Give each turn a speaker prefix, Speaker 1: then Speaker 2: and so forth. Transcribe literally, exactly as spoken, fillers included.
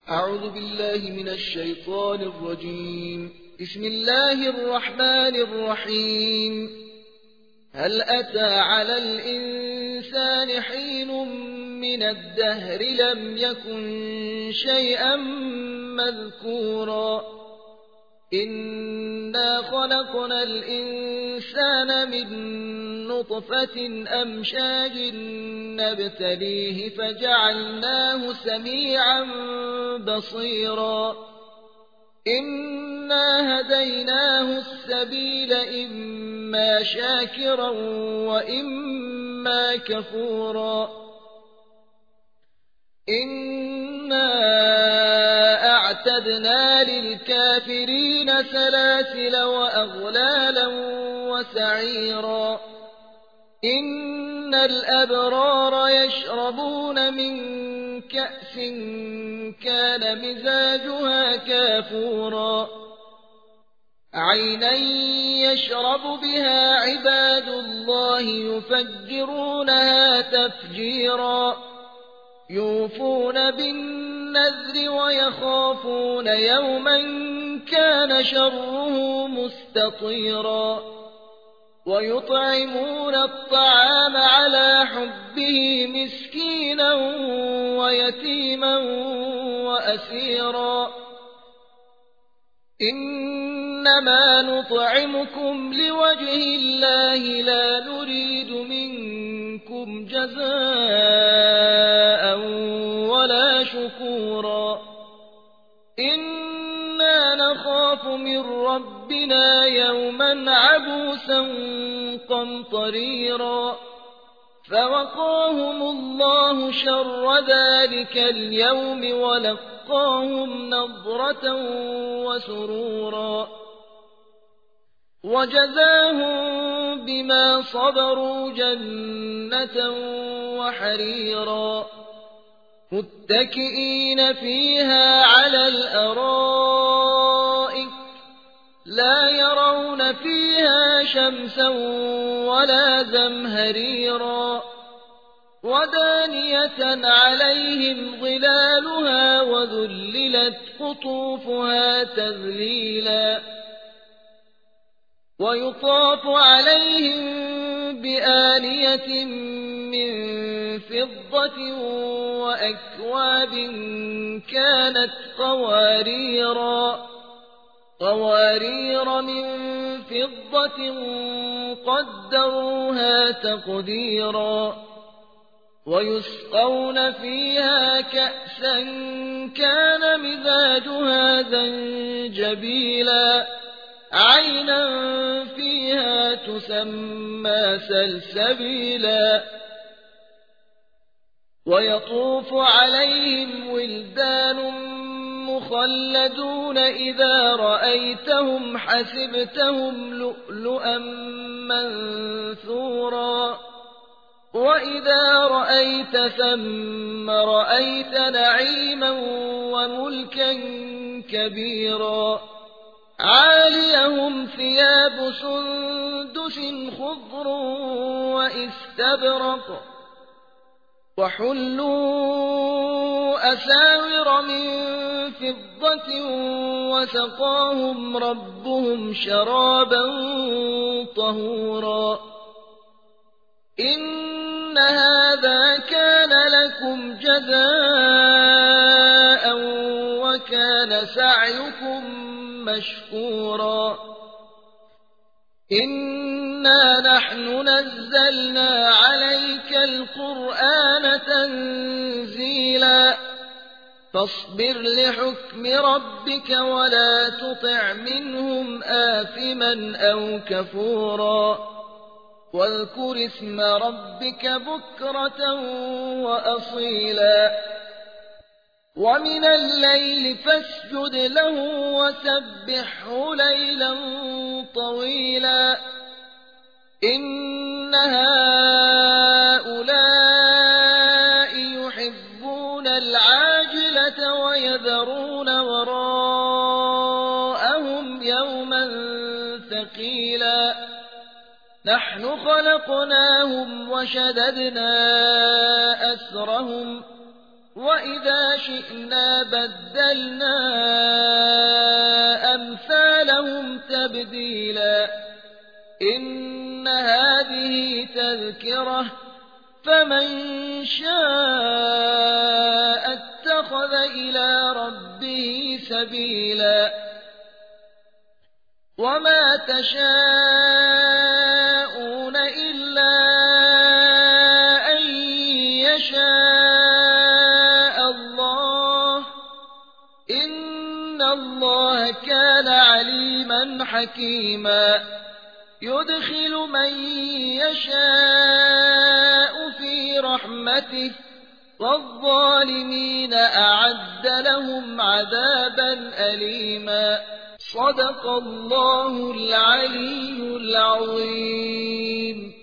Speaker 1: أعوذ بالله من الشيطان الرجيم. بسم الله الرحمن الرحيم. هل أتى على الإنسان حين من الدهر لم يكن شيئا مذكورا إنا خلقنا الإنسان من نطفة أمشاج نبتليه فجعلناه سميعا بصيرا إنا هديناه السبيل إما شاكرا وإما كفورا إنا أعتدنا للكافرين سلاسل وأغلالا وسعيرا إن الأبرار يشربون من كأس كان مزاجها كافورا عينا يشرب بها عباد الله يفجرونها تفجيرا يوفون بالنذر ويخافون يوما كان شره مستطيرا ويطعمون الطعام على حبه مسكينا ويتيما وأسيرا إنما نطعمكم لوجه الله لا نريد منكم جزاء ولا شكورا إنا نخاف من ربنا يوما عبوسا قمطريرا فوقاهم الله شر ذلك اليوم ولقاهم نضرة وسرورا وجزاهم بما صبروا جنة وحريرا متكئين فيها على الأرائك لا يرون فيها شمسا ولا زمهريرا ودانية عليهم ظلالها وذللت قطوفها تذليلا ويطاف عليهم بآنية من فضة وأكواب كانت قواريرا قوارير من فضة قدروها تقديرا ويسقون فيها كأسا كان مزاجها زنجبيلا عينا فيها تسمى سلسبيلا ويطوف عليهم ولدان مخلدون إذا رأيتهم حسبتهم لؤلؤا منثورا وإذا رأيت ثم رأيت نعيما وملكا كبيرا عاليهم ثياب سندس خضر واستبرق وحلوا أساور من فضة وسقاهم ربهم شرابا طهورا إن هذا كان لكم جزاء وكان سعيكم مشكورا إنا نحن نزلنا عليك القرآن تنزيلا فاصبر لحكم ربك ولا تطع منهم آثما أو كفورا واذكر اسم ربك بكرة وأصيلا ومن الليل فاسجد له وسبحه ليلا طويلا إن هؤلاء يحبون العاجلة ويذرون وراءهم يوما ثقيلا نحن خلقناهم وشددنا أسرهم وإذا شئنا بدلنا أمثالهم تبديلا إن هذه تذكرة فمن شاء اتخذ إلى ربه سبيلا وما تشاءون إلا أن يشاء الله إن الله كان عليما حكيما يدخل من يشاء في رحمته والظالمين أعد لهم عذابا أليما صدق الله العلي العظيم.